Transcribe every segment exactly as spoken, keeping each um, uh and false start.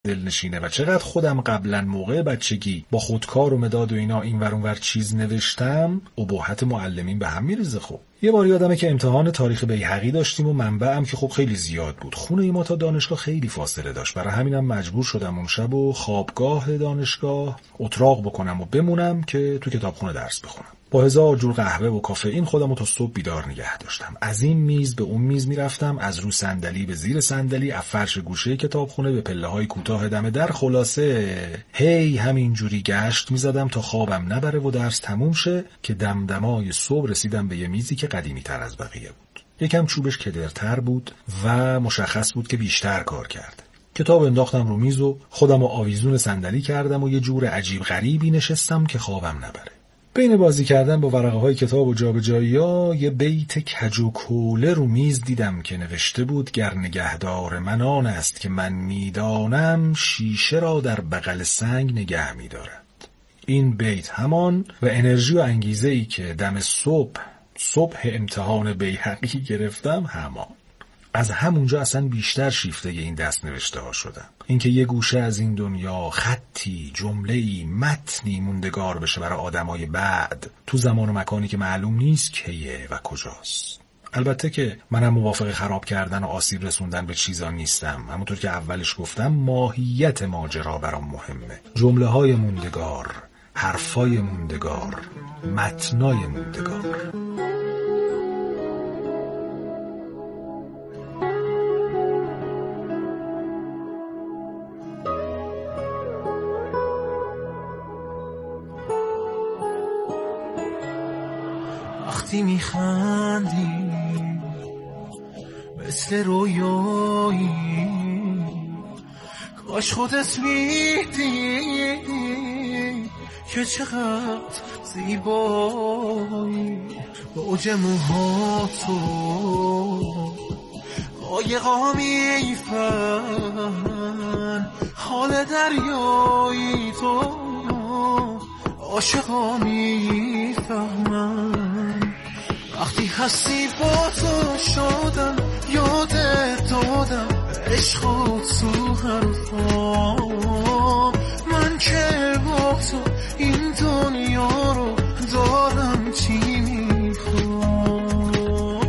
دلنشینه و چقدر خودم قبلا موقع بچگی با خودکار و مداد و اینا این ور اون ور چیز نوشتم، اباحت معلمین به هم میریزه. خب یه بار یادمه که امتحان تاریخ بیهقی داشتیم و منبعم که خب خیلی زیاد بود. خونه ما تا دانشگاه خیلی فاصله داشت، برای همینم مجبور شدم اون شب و خوابگاه دانشگاه اتراق بکنم و بمونم که تو کتابخونه درس بخونم. با هزار جور قهوه و کافئین خودمو تا صبح بیدار نگه داشتم. از این میز به اون میز میرفتم، از رو صندلی به زیر صندلی، از فرش گوشه کتابخونه به پله‌های کوتاه دم در. خلاصه هی همین جوری گشت میزدم تا خوابم نبره و درس تموم شه که دمدمای صبح رسیدم به یه میزی که قدیمی‌تر از بقیه بود. یکم چوبش کدرتر بود و مشخص بود که بیشتر کار کرده. کتاب انداختم رو میز و خودم رو آویزون صندلی کردم و یه جور عجیب غریبی نشستم که خوابم نبره. بین بازی کردن با ورقه های کتاب و جابجایی‌ها یه بیت کج و کوله رو میز دیدم که نوشته بود گر نگهدار من آن است که من میدانم شیشه را در بغل سنگ نگه میدارد. این بیت همان و انرژی و انگیزه‌ای که دم صبح صبح امتحان بیهقی گرفتم همان. از همونجا اصلا بیشتر شیفته این دست نوشته ها شدم. اینکه یه گوشه از این دنیا خطی، جمله‌ای، متنی موندگار بشه برای آدمای بعد تو زمان و مکانی که معلوم نیست کیه و کجاست. البته که منم موافق خراب کردن و آسیب رسوندن به چیزا نیستم. همونطور که اولش گفتم ماهیت ماجرا برام مهمه. جمله‌های موندگار، حرفای موندگار، متنای موندگار. وقتی میخندی مثل رویایی، کاش خودت میدی که چقدر زیبایی. اوج موهاتو قایقا میفن، حال دریایی تو عاشقا میفهمن. وقتی هستی با تو شدم یادت دادم عشقات تو حرفام. من که با تو این دنیا رو دارم چی میخوام.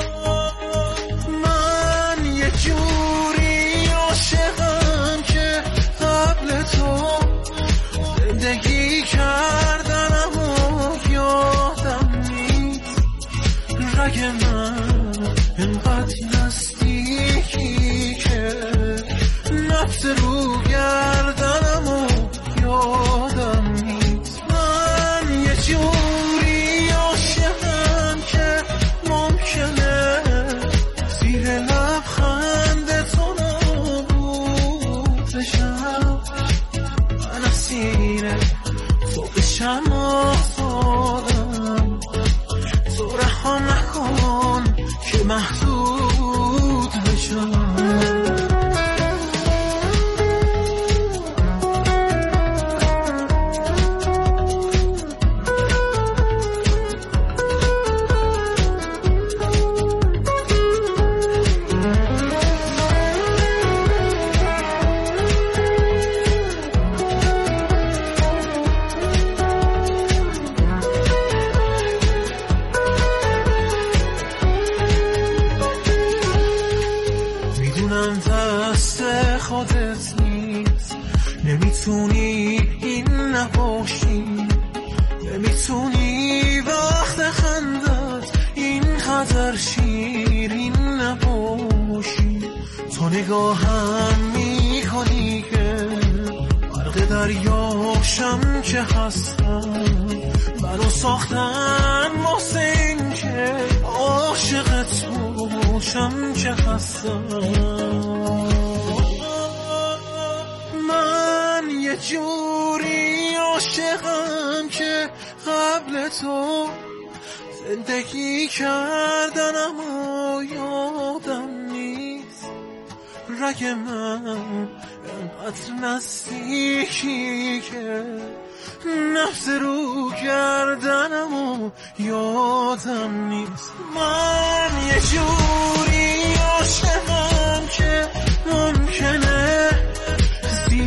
من یه جوری عاشقم که قبل تو زندگی کردنم و یادم نیست. رگ من انقدر نزدیکی که نفس رو گردنم و یادم نیست. من یه جوری عاشقم که ممکنه زیر لبخند تو نابود بشم. من اسیر تو بشم آزادم، تو رها نکن که محدود بشم. نمیتونی این نباشی، نمیتونی وقت خندت اینقدر شیرین نباشی. تو نگاهم میکنی که برق دریاشم که هستم. منو ساختن واسه این که عاشقت باشم که هستم. یه جوری عاشقم که قبل تو زندگی کردنم و یادم نیست. رگ من انقدر نزدیکی که نفس رو کردنم و یادم نیست. من یه جوری عاشقم که ممکنه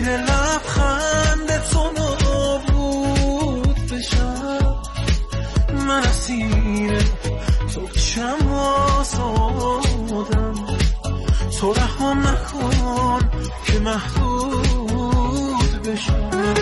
محدود بشم.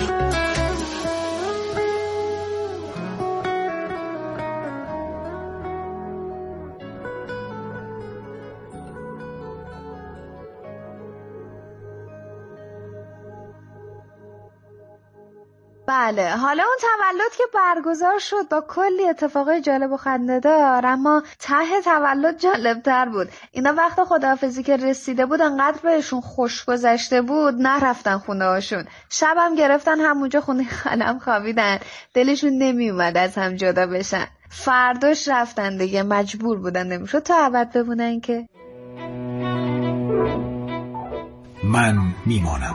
بله، حالا اون تولد که برگزار شد با کلی اتفاقای جالب و خنده‌دار، اما ته تولد جالب‌تر بود. اینا وقت خداحافظی که رسیده بود انقدر بهشون خوش گذشته بود نرفتن خونه هاشون. شبم گرفتن همونجا خونه خالم خوابیدن، دلشون نمی اومد از هم جدا بشن. فرداش رفتن دیگه، مجبور بودن، نمیشد تا ابد بمونن که. من میمانم.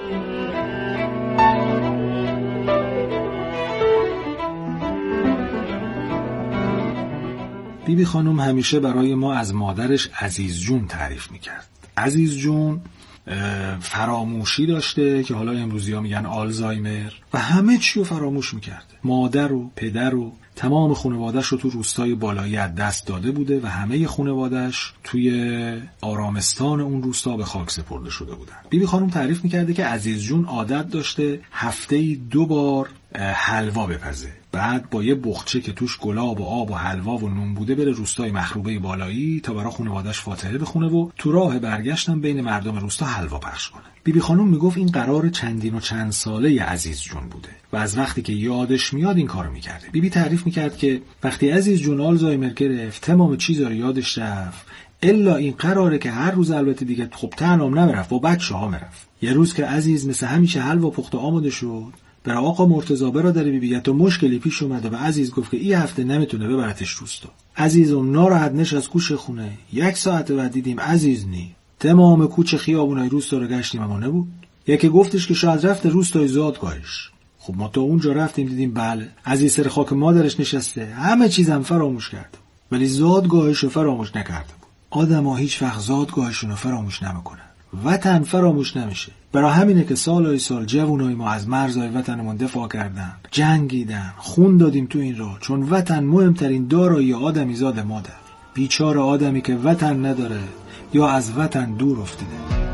بیبی خانم همیشه برای ما از مادرش عزیز جون تعریف میکرد. عزیز جون فراموشی داشته که حالا امروزی ها میگن آلزایمر و همه چی رو فراموش میکرده. مادر و پدر و تمام خانواده‌اش رو تو روستای بالایی از دست داده بوده و همه خانواده‌اش توی آرامستان اون روستا به خاک سپرده شده بودن. بیبی خانم تعریف میکرده که عزیز جون عادت داشته هفته‌ای دو بار حلوا بپزه، بعد با یه بخچه که توش گلاب و آب و حلوا و نون بوده بره روستای مخروبه بالایی تا برای خانواده‌اش فاتحه بخونه و تو راه برگشتن بین مردم روستا حلوا پخش کنه. بیبی خانم میگفت این قرار چندین و چند ساله عزیز جون بوده و از وقتی که یادش میاد این کارو میکرده. بیبی تعریف میکرد که وقتی عزیز جون آلزایمر گرفت تمام چیزا رو یادش رفت الا این قراره که هر روز البته دیگه خب تنهام نمیرفت، با بچه‌ها میرفت. یه روز که عزیز مثل همیشه حلوا پخت و آماده شد، برای آقا مرتضی برادر بیبی تو مشکلی پیش اومده و عزیز گفت که این هفته نمیتونه ببرتش روستا. عزیزم ناراحت نش از کوچه خونه. یک ساعت بعد دیدیم عزیز نی. تمام کوچه خیابونای روستا رو گشتیم اما نبود. یکی گفتش که شاید رفته روستای زادگاهش. خب ما تا اونجا رفتیم دیدیم بله عزیز سر خاک مادرش نشسته، همه چیزم فراموش کرده ولی زادگاهش رو فراموش نکرده بود. آدم‌ها هیچ وقت زادگاهشون رو فراموش نمیکنن. وطن فراموش نمیشه. برای همینه که سالهای سال جوانای ما از مرزهای وطنمون دفاع کردن، جنگیدن، خون دادیم تو این راه، چون وطن مهمترین دارایی آدمی زاد مادر. بیچاره آدمی که وطن نداره یا از وطن دور افتیده.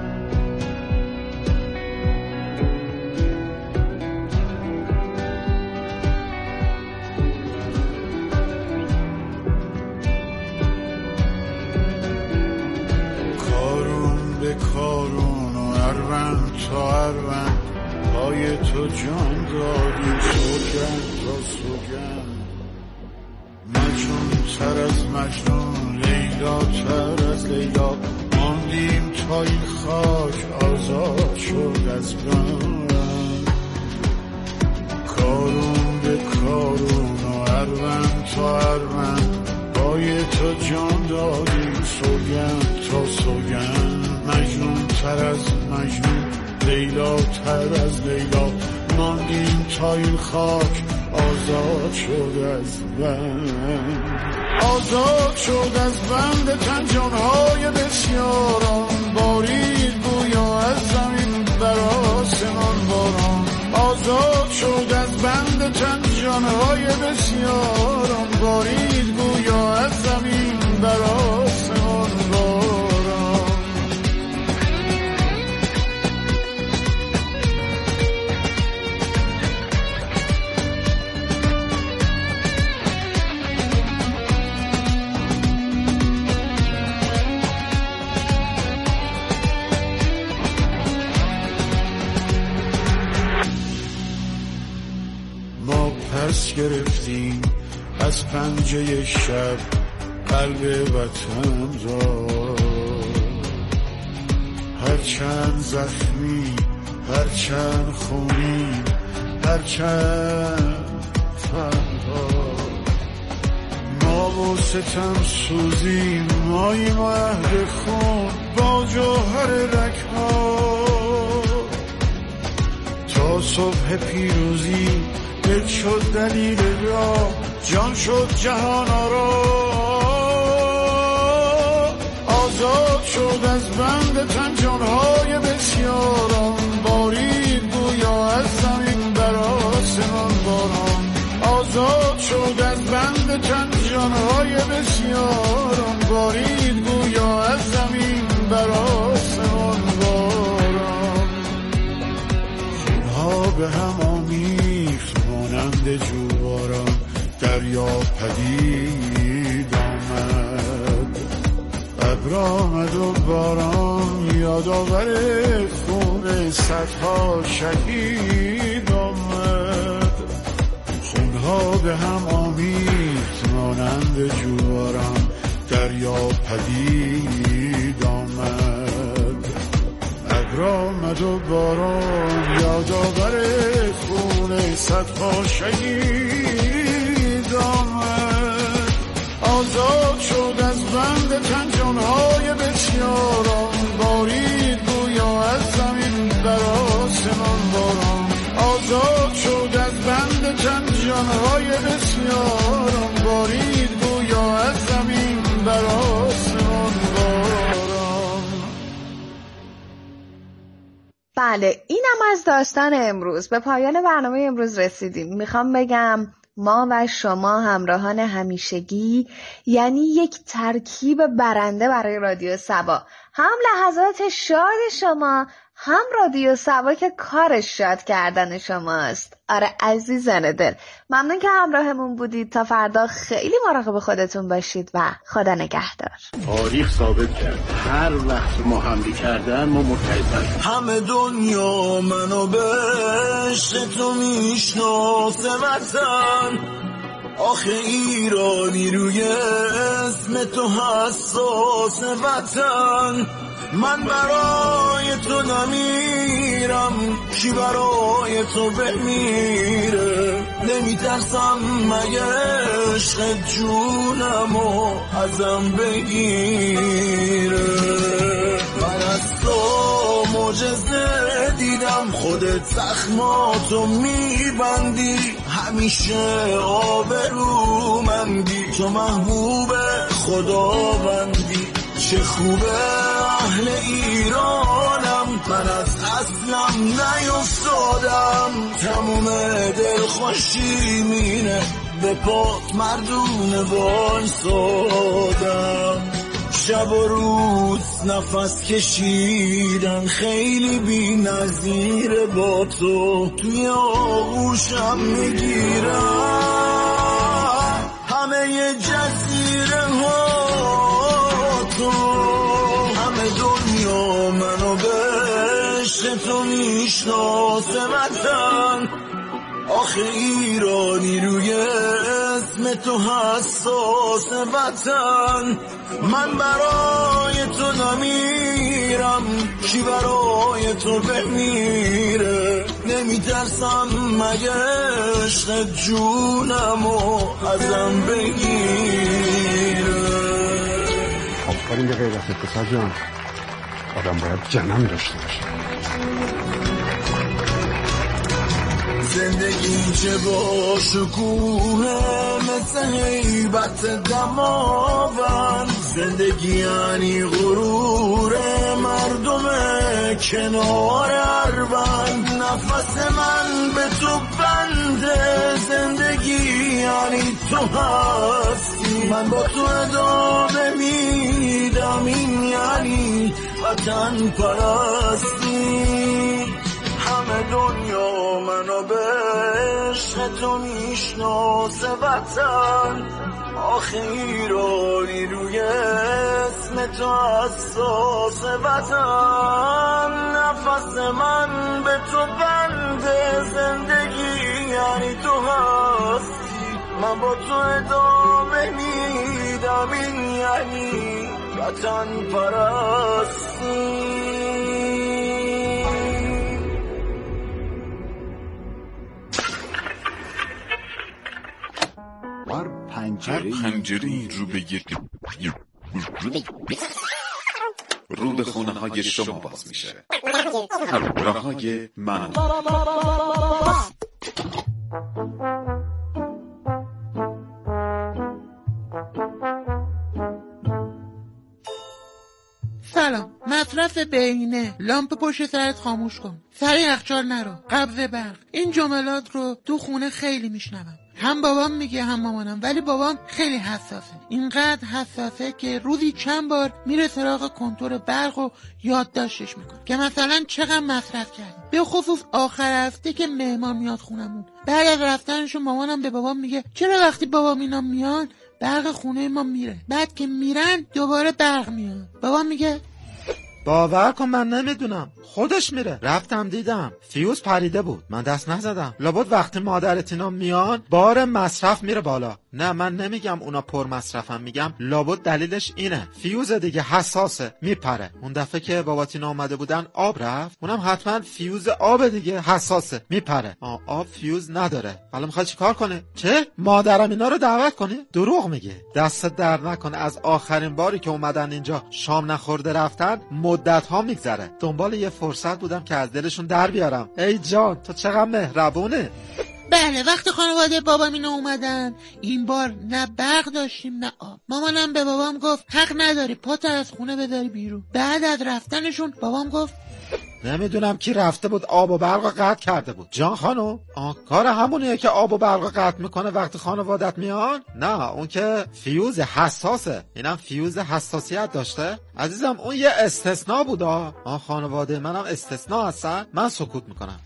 تو جان دادی سوگند تا سوگند، مجنون تر از مجنون، لیلا تر از لیلا، ماندیم تا این خاک آزاد شد از بند. کارون به کارون و اروند تا اروند، پای تو جان دادی سوگند تا سوگند، مجنون تر از مجنون، لیلا تر از لیلا، ماندیم تا این خاک آزاد شد از بند. آزاد شد از بند تن جانهای بسیاران، بارید گویا از زمین بر آسمان باران. آزاد شد از بند تن جانهای بسیاران، بارید گویا از زمین بر آسمان باران. پس گرفتیم از پنجه شب قلب وطن را، هرچند زخمی، هرچند خونی، هرچند فردا، ما و ستم سوزیم، مای مهد خون با جوهر رکها، تا صبح پیروزی دل شد دلیل را، جان شد جهان آرا. آزاد شد از بند تن جانهای بسیاران، بارید گویا از زمین بر آسمان باران. آزاد شد از بند تن جانهای بسیاران، بارید گویا از زمین بر آسمان باران. مانند جواران دریا پدید آمد. ابر آمد و باران یادآور خون صدها شهید آمد. خونها به هم آمیخت مانند جواران دریا پدید آمد. ابر آمد و باران یادآور خون صدها شهید آمد. آزاد شد از بند تن جانهای بسیاران، بارید گویا از زمین بر آسمان باران. آزاد شد از بند تن جانهای بسیاران، بارید گویا از زمین بر آسمان باران. بله، اینم از داستان امروز. به پایان برنامه امروز رسیدیم. میخوام بگم ما و شما همراهان همیشگی، یعنی یک ترکیب برنده برای رادیو سبا. هم لحظات شاد شما، هم رادیو سبا که کارش شاد کردن شماست. آره عزیزان دل، ممنون که همراهمون بودید. تا فردا خیلی مراقب خودتون باشید و خدا نگهدار. تاریخ ثابت کرد هر وقت ما حمله کردن ما متحدن. همه دنیا منو به عشق تو میشناسه وطن، آخه ایرانی روی اسم تو حساس وطن. من برای تو نمیرم، کی برای تو بمیره؟ نمیترسم مگه عشق جونمو ازم بگیره؟ من از تو معجزه دیدم، خودت زخماتو میبندی، همیشه آبرومندی، تو محبوب خداوندی. چه خوبه اهل ایرانم، من از اصلم نیفتادم، تموم دل خوشی مینه به پات مردونه وایسادم. شب و روز نفس کشیدن خیلی بی نظیره، با تو توی آغوشم میگیرم همه ی جزیره ها تو. همه دنیا منو به عشق تو میشناسه وطن، آخه ایرانی روی اسم تو حساس وطن. من برای تو نمیرم، کی برای تو بمیره؟ نمیترسم مگه عشق جونمو ازم بگیره؟ آفرین به غیرت پسر جان، آدم باید جنم داشته باشه. زندگی چه با شکوه مثل هیبت دماوند، زندگی یعنی غرور مردم کنار اروند. نفس من به تو بنده، زندگی یعنی تو هستی، من با تو ادامه میدم، این یعنی وطن پرستی. همه دنیا منو به عشق تو میشناسه وطن، آخه ایرانی روی اسم تو حساس وطن. نفس من به تو بنده، زندگی یعنی تو هستی، من با تو ادامه میدم، این یعنی وطن پرستی. هر پنجره رو به یک رو به خونه های شما باز میشه. راه های من سلام. مصرف بهینه، لامپ پشت سرت خاموش کن، سر یخچال نرو، قبض برق. این جملات رو تو خونه خیلی میشنوم. هم بابام میگه هم مامانم، ولی بابام خیلی حساسه. اینقدر حساسه که روزی چند بار میره سراغ کنتور برق و یادداشتش میکنه که مثلا چقدر مصرف کردیم. به خصوص آخر هفته که مهمان میاد خونمون، بعد از رفتنشون مامانم به بابام میگه چرا وقتی بابام اینا میان برق خونه ما میره، بعد که میرن دوباره برق میاد. بابام میگه باور کن من نمیدونم، خودش میره. رفتم دیدم فیوز پریده بود، من دست نزدم. لابد وقتی مادرت اینا میان بار مصرف میره بالا. نه من نمیگم اونا پر مصرفن، میگم لابد دلیلش اینه، فیوز دیگه حساسه میپره. اون دفعه که بابات اینا اومده بودن آب رفت، اونم حتما فیوز آب دیگه حساسه میپره. آ آب فیوز نداره. حالا میخوای چیکار کنه؟ چه؟ مادرم اینا رو دعوت کنی؟ دروغ میگه. دست در نکنه، از آخرین باری که اومدن اینجا شام نخورده رفتن مدت ها میگذره. دنبال یه فرصت بودم که از دلشون در بیارم. ای جان تو چقدر مهربونه. بله وقتی خانواده بابام اینا اومدن این بار نه برق داشتیم نه آب. مامانم به بابام گفت حق نداری پاتو از خونه بذاری بیرون. بعد از رفتنشون بابام گفت نمیدونم کی رفته بود آب و برق قطع کرده بود. جان خانم آه کار همونیه که آب و برق قطع میکنه وقتی خانوادت میان؟ نه اون که فیوز حساسه. اینم فیوز حساسیت داشته عزیزم، اون یه استثناء بود. آه خانواده منم استثناء هستن، من سکوت میکنم.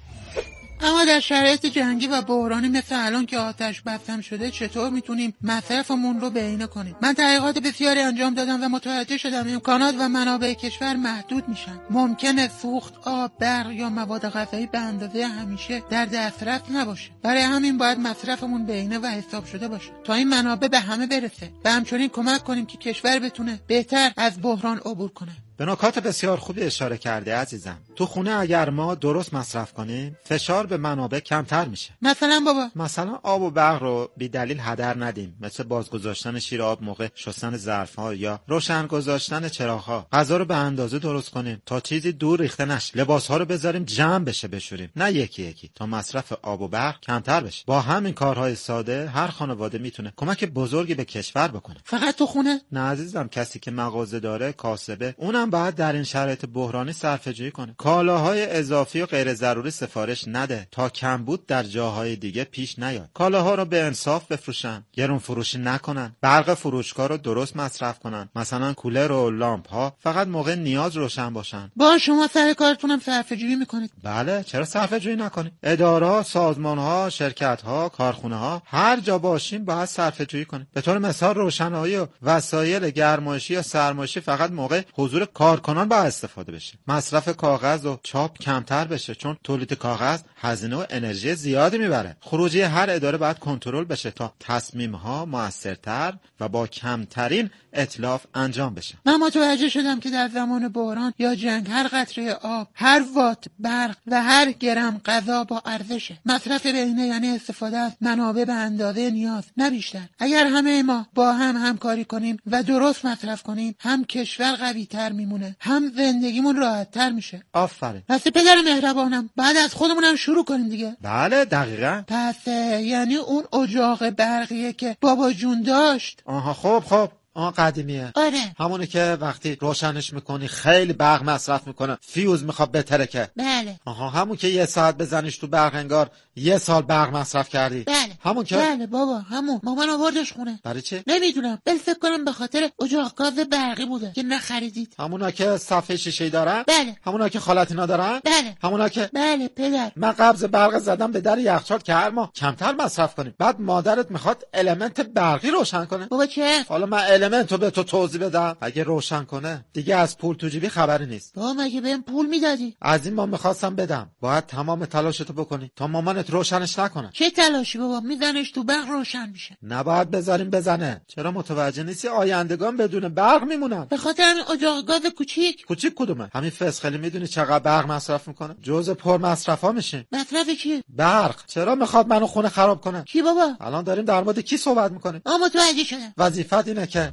اما در شرایط جنگی و بحرانی مثل الان که آتش بستم شده چطور میتونیم مصرفمون رو بهینه کنیم؟ من تحقیقات بسیاری انجام دادم و متوجه شدم امکانات و منابع کشور محدود میشن. ممکنه سوخت، آب، برق یا مواد غذایی به اندازه همیشه در دسترس نباشه. برای همین باید مصرفمون بهینه و حساب شده باشه تا این منابع به همه برسه و همچنین کمک کنیم که کشور بتونه بهتر از بحران عبور کنه. به نکات بسیار خوبی اشاره کرده عزیزم. تو خونه اگر ما درست مصرف کنیم فشار به منابع کمتر میشه. مثلا بابا مثلا آب و برق رو بی دلیل هدر ندیم، مثل بازگذاشتن شیر آب موقع شستن ظرف‌ها یا روشن گذاشتن چراغ‌ها. غذا رو به اندازه درست کنیم تا چیزی دور ریخته نشه. لباس‌ها رو بذاریم جمع بشه بشوریم، نه یکی یکی، تا مصرف آب و برق کمتر بشه. با همین کارهای ساده هر خانواده میتونه کمک بزرگی به کشور بکنه. فقط تو خونه؟ نه عزیزم، کسی که مغازه داره، کاسبه، اونم باید در این شرایط بحرانی صرفه‌جویی کنه. کالاهای اضافی و غیر ضروری سفارش نده تا کمبود در جاهای دیگه پیش نیاد. کالاها رو به انصاف بفروشن، گرون فروشی نکنن. برق فروشگاه رو درست مصرف کنن، مثلا کولر و لامپ ها فقط موقع نیاز روشن باشن. با شما سر کارتونم صرفه‌جویی میکنید؟ بله، چرا صرفه‌جویی نکنید؟ اداره، سازمان‌ها، شرکت‌ها، کارخونه‌ها، هر جا باشیم باید صرفه‌جویی کنیم. به طور مثال روشنایی و وسایل گرمایشی یا سرمایشی فقط موقع حضور کارکنان باید استفاده بشه. مصرف کاغذ و چاپ کمتر بشه، چون تولید کاغذ هزینه و انرژی زیادی میبره. خروجی هر اداره باید کنترل بشه تا تصمیم‌ها موثرتر و با کمترین اتلاف انجام بشه. من متوجه شدم که در زمان بحران یا جنگ هر قطره آب، هر وات برق و هر گرم غذا با ارزشه. مصرف بهینه یعنی استفاده از منابع به اندازه نیاز، نه بیشتر. اگر همه ما با هم همکاری کنیم و درست مصرف کنیم، هم کشور قوی‌تر میمونه، هم زندگیمون راحت‌تر میشه. آفرین. پس پدر مهربانم، بعد از خودمونم شروع کنیم دیگه. بله دقیقاً. پس یعنی اون اجاق برقیه که بابا جون داشت. آها خب خب آه قدیمیه. آره همونه که وقتی روشنش میکنی خیلی برق مصرف میکنه، فیوز میخواد بترکه. بله. آها همون که یه ساعت بزنیش تو برق انگار یه سال برق مصرف کردی. بله همون که بله بابا همون. مامان آوردش خونه. برای چی؟ نمیدونم، بل فکر کنم به خاطر اجاق گاز برقی بوده که نخریدید. همونا که صفحه شیشه‌ای دارن؟ بله. همونا که خالتینا دارن؟ بله. همونا که بله پدر. من قبض برق زدم به در یخچال که هر ماه کمتر مصرف کنیم. بعد مادرت میخواد المنت برقی روشن کنه. بابا چه؟ حالا من المنتو به تو توضیح بدم. اگه روشن کنه دیگه از پول تو جیبی خبری نیست. بابا مگه بهم پول میدادی؟ از این ما میخواستم بدم. باید تمام تلاشتو بکنی تا مامانت روشنش نکنه. چه تلاشی بابا؟ میزنش تو برق روشن میشه. نباید بذاریم بزنه. چرا متوجه نیستی؟ آیندگان بدون برق میمونن. به خاطر همین اجاق گاز کوچیک. کوچیک کدومه؟ همین فسخلی میدونی چقدر برق مصرف میکنه؟ جزء پر مصرفا میشیم. مصرف چیه؟ برق. چرا میخواد منو خونه خراب کنه؟ کی بابا؟ الان داریم در مورد کی صحبت میکنیم؟ آ متوجه شدم. وظیفت اینه که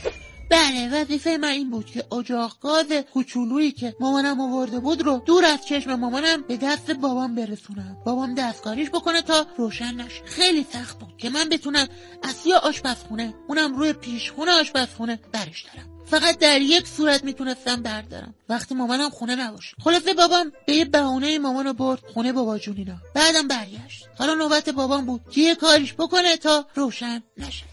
بله وظیفه من این بود که اجاق گاز کوچولویی که مامانم آورده بود رو دور از چشم مامانم به دست بابام برسونم. بابام دستکاریش بکنه تا روشن نشه. خیلی سخت بود که من بتونم از یه آشپزخونه، اونم روی پیشخونه آشپزخونه برش دارم. فقط در یک صورت میتونستم بردارم، وقتی مامانم خونه نباشه. خلاصه بابام به یه بهونه مامانو برد خونه بابا جون اینا. بعدم برگشت. حالا نوبت بابام بود که یه کاریش بکنه تا روشن نشه.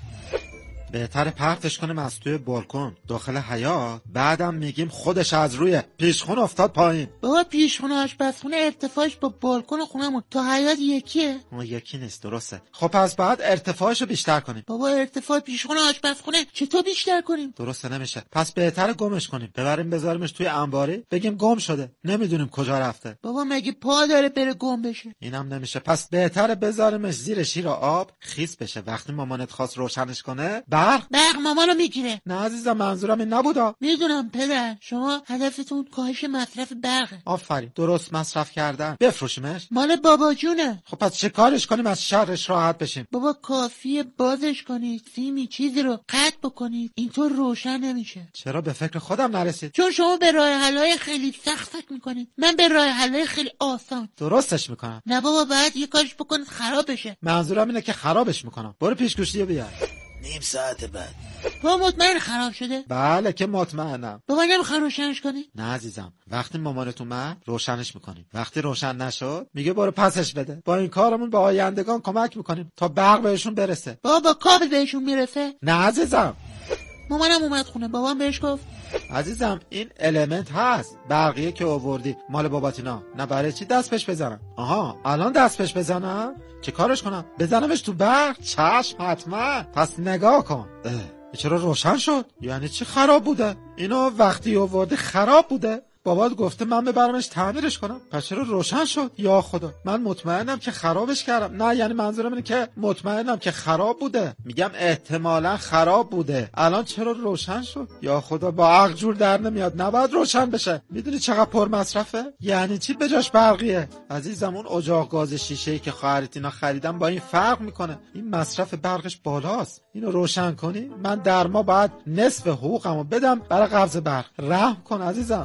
بهتره پرتش کنیم از توی بالکن داخل حیاط، بعدم میگیم خودش از روی پیشخون افتاد پایین. بابا پیشخونه آشپزخونه ارتفاعش با بالکن خونمون تا حیاط یکیه؟ اون یکی نیست، درسته. خب پس بعد ارتفاعشو بیشتر کنیم. بابا ارتفاع پیشخونه آشپزخونه چطور بیشتر کنیم؟ درسته نمیشه. پس بهتره گمش کنیم، ببریم بذاریمش توی انباری، بگیم گم شده، نمیدونیم کجا رفته. بابا مگه پا داره بره گم بشه؟ اینم نمیشه. پس بهتره بذاریمش زیر شیر و آب خیس بشه، وقتی مامانت خواست روشنش کنه برق برق مامانو میگیره. نه عزیزم منظورم این نبودا. میدونم پدر، شما هدفتون کاهش مصرف برقه. آفرین، درست مصرف کردن. بفروشیمش؟ مال بابا جونه. خب پس چه کارش کنیم از شرش راحت بشیم؟ بابا کافیه بازش کنید، سیمی چیزی رو قطع بکنید، اینطور روشن نمیشه. چرا به فکر خودم نرسید؟ چون شما به راه حل‌های خیلی سخت فکر میکنید، من به راه حل‌های خیلی آسان. درستش میکنم. نه بابا باید یه کارش بکنید خراب بشه. منظورم اینه که خرابش میکنم. برو پیشگوشتی بیار. نیم ساعت بعد. بابا مطمئن خراب شده؟ بله که مطمئنم. بابا نمیخوای روشنش کنی؟ نه عزیزم، وقتی مامانت اومد روشنش میکنیم، وقتی روشن نشد میگه برو پسش بده. با این کارمون به آیندگان کمک میکنیم تا برق بهشون برسه. بابا با کابل بهشون میرسه؟ نه عزیزم. مامانم اومد خونه، بابام بهش گفت عزیزم این المنت هست، برقیه که آوردی مال باباتینا. نه برای چی دست پش بزنم؟ آها الان دست پش بزنم؟ چه کارش کنم؟ بزنمش تو برق؟ چشم حتما. پس نگاه کن. اه. چرا روشن شد؟ یعنی چی خراب بوده؟ اینو وقتی آوردی خراب بوده؟ بابات گفته من ببرمش تعمیرش کنم، پس چرا روشن شد؟ یا خدا، من مطمئنم که خرابش کردم. نه یعنی منظورم اینه که مطمئنم که خراب بوده. میگم احتمالاً خراب بوده. الان چرا روشن شد؟ یا خدا، با عقل جور در نمیاد. نباید روشن بشه. میدونی چقدر پر مصرفه؟ یعنی چی بجاش برقیه؟ عزیزم اون اجاق گاز شیشه‌ای که خواهرت اینا خریدم با این فرق میکنه. این مصرف برقش بالاست. اینو روشن کنی من در ما باید نصف حقوقمو بدم برای قبض برق. رحم کن عزیزم.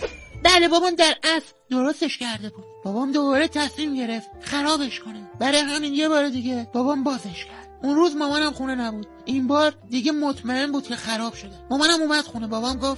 بله بابام در اصل درستش کرده بود. بابام دوباره تصمیم گرفت خرابش کنه. برای همین یه بار دیگه بابام بازش کرد. اون روز مامانم خونه نبود. این بار دیگه مطمئن بود که خراب شده. مامانم اومد خونه، بابام گفت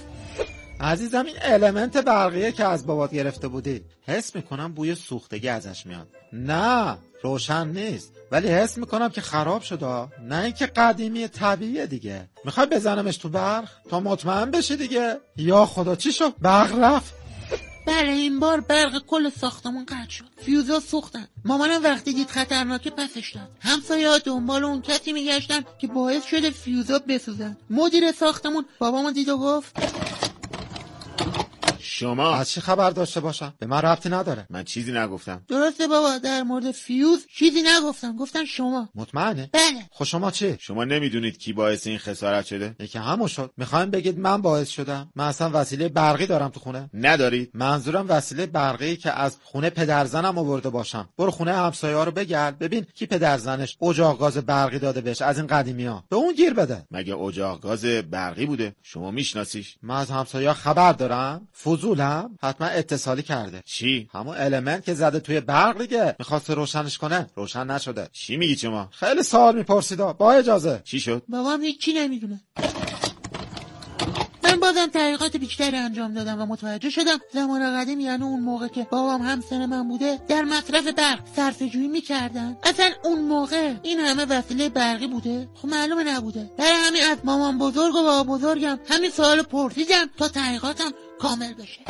عزیزم این المنت برقیه که از بابات گرفته بودی، حس میکنم بوی سوختگی ازش میاد. نه روشن نیست، ولی حس میکنم که خراب شده. نه اینکه قدیمی طبیعیه دیگه. میخوای بزنمش تو برق تا مطمئن بشی دیگه؟ یا خدا چی شد؟ برق رفت؟ بله این بار برق کل ساختمون قطع شد. فیوزا سوختن. مامانم وقتی دید خطرناکه پسش داد. همسایه‌ها دنبال اون کسی میگشتن که باعث شده فیوزا بسوزن. مدیر ساختمون بابامو دید و گفت شما از چی خبر داشته باشم؟ به من ربطی نداره. من چیزی نگفتم. درسته بابا، در مورد فیوز چیزی نگفتم، گفتن شما. مطمئنه؟ بله. خب شما چی؟ شما نمیدونید کی باعث این خسارت شده؟ یکی همون شد. میخوایم بگید من باعث شدم؟ من اصلا وسیله برقی دارم تو خونه؟ ندارید. منظورم وسیله برقی که از خونه پدرزنم آورده باشم. برو خونه همسایه‌ها رو بگرد ببین کی پدرزنش اجاق گاز برقی داده بهش از این قدیمی‌ها. به اون گیر بده. مگه اجاق گاز برقی بوده؟ شما میشناسیش؟ من از همسایه‌ها خبر دارم. فضولم. حتما اتصالی کرده. چی؟ همون المنت که زده توی برق دیگه. می‌خواسته روشنش کنه، روشن نشده. چی میگی شما؟ خیلی سوال میپرسیدا. با اجازه. چی شد؟ بابام هیچی نمیدونه. من بازم تحقیقات بیشتری انجام دادم و متوجه شدم زمان قدیم، یعنی اون موقع که بابام هم سن من بوده، در مصرف برق صرفه‌جویی می‌کردن. اصلا اون موقع این همه وسیله برقی بوده؟ خب معلومه نبوده. برای همین از مامان بزرگ و بابا بزرگم همین سوالو پرسیدم تا تحقیقاتم کامل بشه.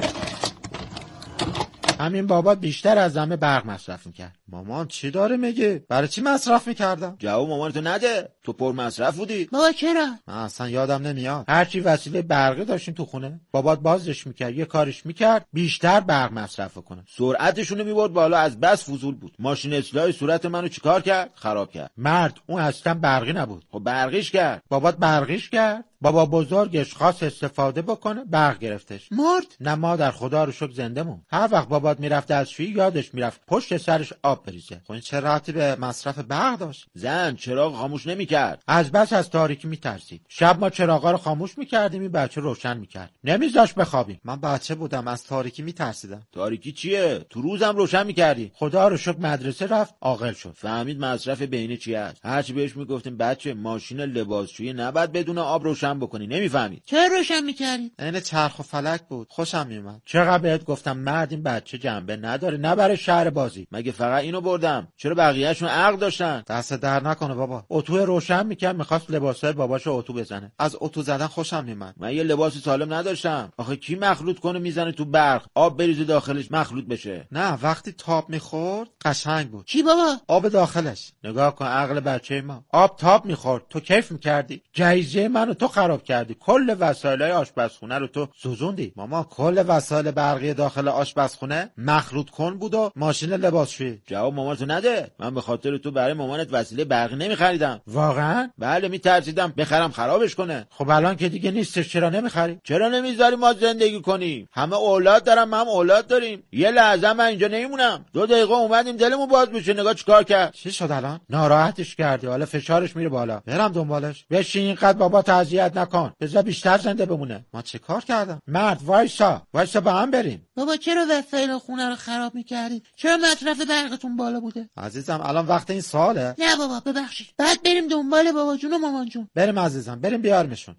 همین بابا بیشتر از همه برق مصرف میکرد. مامان چی داره میگه؟ برای چی مصرف میکردم؟ جواب مامانتو نده. تو پر مصرف بودی. بابا چرا؟ من اصلا یادم نمیاد. هرچی وسیله برقی داشتیم تو خونه بابات بازش میکرد، یه کارش میکرد بیشتر برق مصرف کنه. سرعتشونو میبرد بالا، از بس فضول بود. ماشین اصلاح صورت منو چیکار کرد؟ خراب کرد. مرد اون اصلا برقی نبود. خب برقیش کرد. بابات برقیش کرد. بابا بزرگش خواست استفاده بکنه، برق گرفتش. مرد؟ نه مادر خدا رو شکر زنده مون. هر وقت بابات میرفت دستشویی یادش میرفت پشت سرش آب بریزه. خب این چه ربطی به مصرف برق داشت؟ زن چراغ خاموش نمیکرد. از بس از تاریکی میترسید. شب ما چراغا رو خاموش میکردیم، این بچه روشن میکرد. نمیذاش بخوابیم. من بچه بودم از تاریکی میترسیدم. تاریکی چیه؟ تو روزم روشن میکردی. خدا رو شکر مدرسه رفت، عاقل شد. فهمید مصرف بینی چی است. هرچی بهش میگفتیم بچه ماشین لباسشویی نباید بدون آب روشن روشن بکنی. نمیفهمید. چرا روشن میکردی؟ عین چرخ و فلک بود، خوشم میومد. چقدر بهت گفتم مرد این بچه جنبه نداره، نه برای شهر بازی. مگه فقط اینو بردم؟ چرا بقیه‌شون عقل داشتن؟ دست در نکنه بابا. اتو روشن میکرد، میخواست لباسای باباشو اتو بزنه. از اتو زدن خوشم میومد. من یه لباس سالم نداشتم. آخه کی مخلوط کنه میزنه تو برق، آب بریزه داخلش مخلوط بشه؟ نه، وقتی تاب میخورد قشنگ بود. چی بابا؟ آب داخلش. نگاه کن عقل بچه ما. آب تاب میخورد، تو کیف میکردی. جایزه منو تو خراب کردی. کل وسایلای آشپزخونه رو تو سوزوندی. ماما کل وسایل برقی داخل آشپزخونه مخلوط کن بود و ماشین لباسشویی. جواب مامانتو نده. من به خاطر تو برای مامانت وسیله برقی نمیخریدم. واقعا؟ بله میترسیدم بخرم خرابش کنه. خب الان که دیگه نیستش چرا نمیخری؟ چرا نمیذاری ما زندگی کنیم؟ همه اولاد دارم، ما هم اولاد داریم. یه لحظه من اینجا نمیمونم. دو دقیقه اومدیم دلمون باز بشه. نگاه چیکار کرد. چی شد الان؟ ناراحتش کردی، حالا فشارش میره بالا. برم دنبالش. بشین اینقدر بابا اذیت نکن. بذار بیشتر زنده بمونه. ما چه کار کردم؟ مرد وایسا. وایسا با هم بریم. بابا چرا وسایل خونه رو خراب میکردی؟ چرا مصرف برقتون بالا بوده؟ عزیزم الان وقت این سواله. نه بابا ببخشید. بعد بریم دنبال بابا جون و مامان جون. بریم عزیزم، بریم بیارمشون.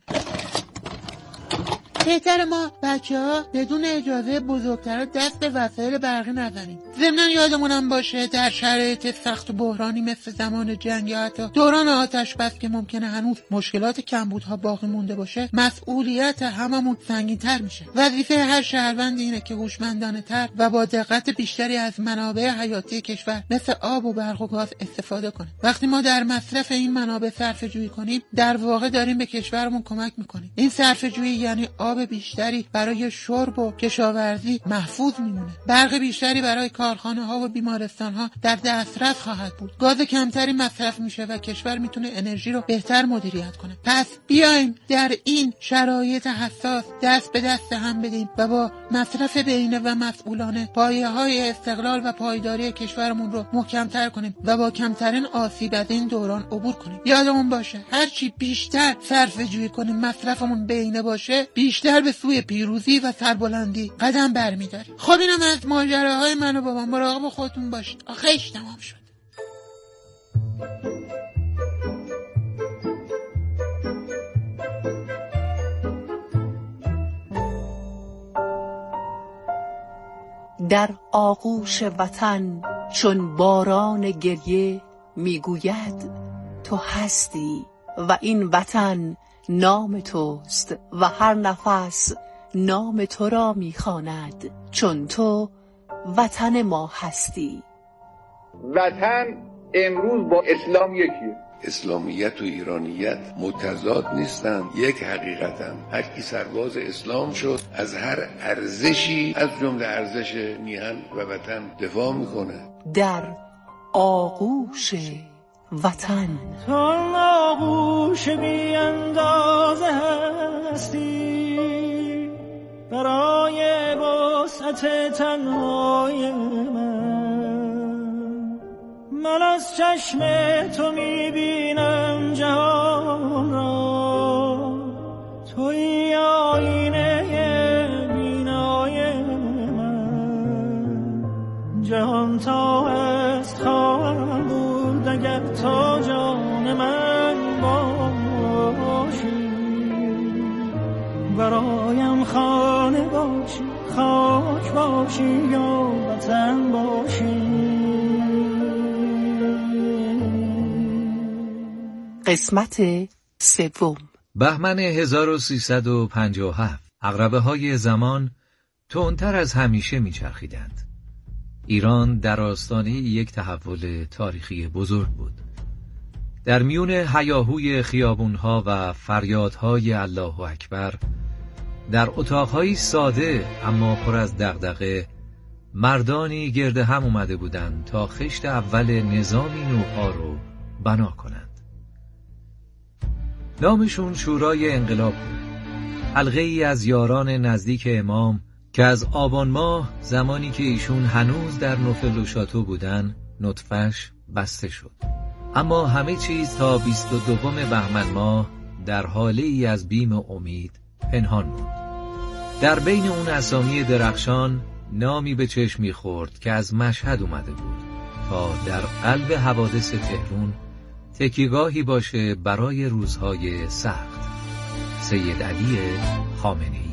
بهتر ما بچه ها بدون اجازه بزرگتر دست به وسایل برقی نزنیم. ضمناً یادمونم باشه در شرایط سخت و بحرانی مثل زمان جنگ یا حتی دوران آتش بس که ممکنه هنوز مشکلات کمبودها باقی مونده باشه، مسئولیت هممون سنگین‌تر میشه. وظیفه هر شهروند اینه که هوشمندانه تر و با دقت بیشتری از منابع حیاتی کشور مثل آب و برق و گاز استفاده کنه. وقتی ما در مصرف این منابع صرفه‌جویی کنیم، در واقع داریم به کشورمون کمک میکنیم. این صرفه‌جویی یعنی آب بیشتری برای شرب و کشاورزی محفوظ میمونه. برق بیشتری برای کارخانه ها و بیمارستان ها در دسترس خواهد بود. گاز کمتری مصرف میشه و کشور میتونه انرژی رو بهتر مدیریت کنه. پس بیایم در این شرایط حساس دست به دست هم بدیم و با مصرف بهینه و مسئولانه پایه‌های استقلال و پایداری کشورمون رو محکم‌تر کنیم و با کمترین آسیب از این دوران عبور کنیم. یادمون باشه هرچی بیشتر صرفه‌جویی کنیم، مصرفمون بهینه باشه، بیشتر به سوی پیروزی و سربلندی قدم برمی‌داریم. خب اینم از ماجراهای من و بابا. مراقب خودتون باشید. آخیش تمام شد. در آغوش وطن چون باران گریه میگوید تو هستی و این وطن نام توست و هر نفس نام تو را میخواند چون تو وطن ما هستی. وطن امروز با اسلام یکیه. اسلامیت و ایرانیت متضاد نیستند، یک حقیقتن. هر کی سرباز اسلام شد از هر ارزشی از جمله ارزش میهن و وطن دفاع میکنه. در آغوش وطن تو آغوش بی اندازه هستی برای وسعت تنهای من. من از چشم تو میبینم جهان را، توی آینه بینای من. جهان تا هست خواهم بود اگر تا جان من باشی، برایم خانه باشی، خاک باشی یا وطن باشی. قسمت سوم. بهمن هزار و سیصد و پنجاه و هفت. عقربه های زمان تندتر از همیشه میچرخیدند. ایران در آستانه یک تحول تاریخی بزرگ بود. در میون هیاهوی خیابونها و فریادهای الله اکبر، در اتاقهای ساده اما پر از دغدغه، مردانی گرد هم اومده بودند تا خشت اول نظامی نوپا رو بنا کنند. نامشون شورای انقلاب بود. حلقه ای از یاران نزدیک امام که از آبان ماه زمانی که ایشون هنوز در نوفل و شاتو بودن نطفش بسته شد. اما همه چیز تا بیست و دوم بهمن ماه در حاله ای از بیم و امید پنهان بود. در بین اون اسامی درخشان نامی به چشم می‌خورد که از مشهد اومده بود تا در قلب حوادث تهران تکیگاهی باشه برای روزهای سخت. سید علی خامنه‌ای.